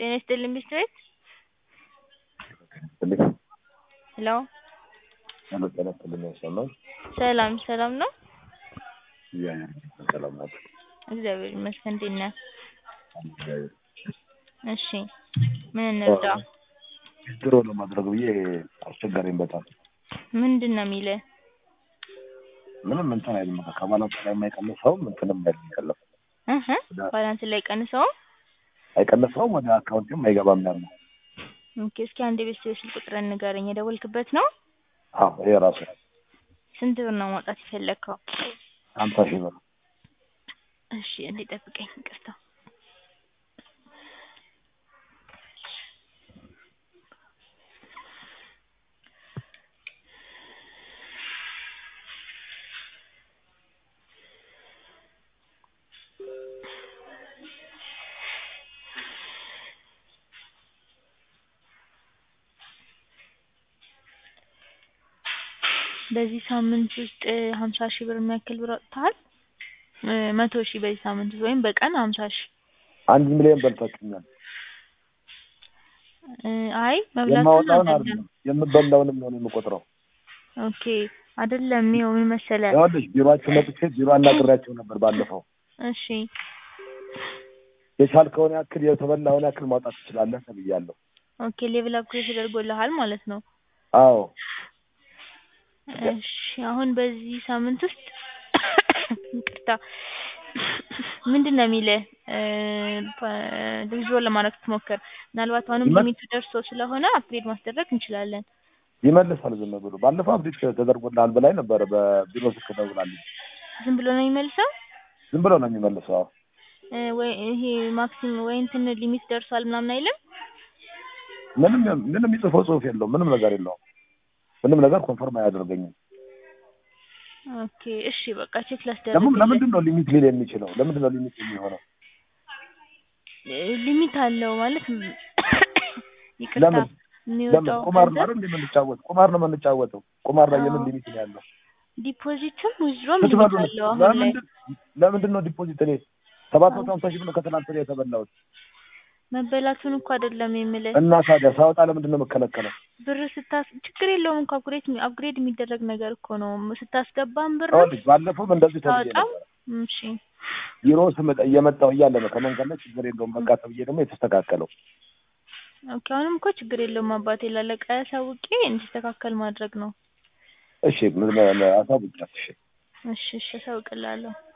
ጤና ይስጥልኝ ቢስትሬት ሄሎ ሰላም ነው? እግዚአብሔር ይመስገን። እንዴት ነህ? እሺ ምን እንርዳ? ድሮ ለማድረግ ብዬ አስቸጋሪኝ በጣም። ምንድነው የሚልህ? ምንም እንትን አይልም ከባላንስ ላይ የማይቀንሰው እንትንም አይደለም ባላንስ ላይ ቀንሰው አይቀንሰውም ወደ አካውንትም አይገባም ያለው። ኦኬ እስኪ አንድ ቤተሰብ ስልክ ቁጥርን ንገረኝ። የደወልክበት ነው? አዎ ይሄ ራሱ። ስንት ብር ነው ማውጣት የፈለከው? 50,000 ብር። እሺ እንዴ ጠብቀኝ ይቅርታ። በዚህ ሳምንት ውስጥ 50,000 ብር የሚያክል ብር አውጥተሃል? 100,000 በዚህ ሳምንት ውስጥ ወይም በቀን 50,000? 1 ሚሊዮን በልታችኛል። አይ መብላቱን አይደለም የምበላውንም ነው የምቆጥረው። ኦኬ አይደለም ይኸው ምን መሰለህ ያውልሽ ቢሮአችሁ መጥቼ ቢሮ አናግራቸው ነበር ባለፈው። እሺ የቻልከውን ያክል የተበላውን ያክል ማውጣት ትችላለህ ተብያለሁ። ኦኬ ሌቭል አፕግሬድ ተደርጎልሃል ማለት ነው? አዎ እሺ አሁን በዚህ ሳምንት ውስጥ ይቅርታ ምንድነው የሚልህ? ዊዝድሮው ለማድረግ ስትሞክር ምናልባት አሁንም ሊሚቱ ደርሶ ስለሆነ አፕግሬድ ማስደረግ እንችላለን። ይመልሳል ዝም ብሎ። ባለፈው አፕዴት ተደርጎልሃል በላይ ነበር በቢሮ ስልክ ደውላለች። ዝም ብሎ ነው የሚመልሰው? ዝም ብሎ ነው የሚመልሰው። ወይ ይሄ ማክሲመም ወይ እንትን ሊሚት ደርሷል ምናምን አይልም? ምንም የሚጽፈው ጽሁፍ የለውም። ምንም ነገር የለውም። ምንም ነገር ኮንፈርም አያደርገኝም። ኦኬ እሺ በቃ ቼክ ላስደርግ። ለምንድን ነው ሊሚት ሊል የሚችለው? ለምንድን ነው ሊሚት የሚሆነው? ሊሚት አለው ማለት ይቅርታ ለምን ቁማር ነው አይደል የምንጫወተው? ቁማር ነው የምንጫወተው። ቁማር ላይ የምን ሊሚት ነው ያለው? ዲፖዚትም ዊዝድሮም ሊሚት አለው። አሁን ላይ ለምንድን ነው ዲፖዚት እኔ 750,000 ብር ከትናንት ወዲያ የተበላሁት? መበላቱን እኮ አይደለም የምልህ። እና ታዲያ ሳወጣ ለምንድን ነው የምከለከለው? ብር ሽግር የለውም እኮ አፕግሬድ የሚደረግ ነገር እኮ ነው። ስታስገባም ብር ባለፈውም እንደዚህ ተብዬ ነበር። እሺ ቢሮ ስመጣ እየመጣሁ እያለ ነው ከመንገድ ላይ ችግር የለውም በቃ ተብዬ ደግሞ የተስተካከለው። ኦኬ አሁንም እኮ ችግር የለውም አባቴ ላለቃ ያሳውቄ እንዲስተካከል ማድረግ ነው። እሺ ምን አሳውቂያት። እሺ አሳውቅልሃለሁ።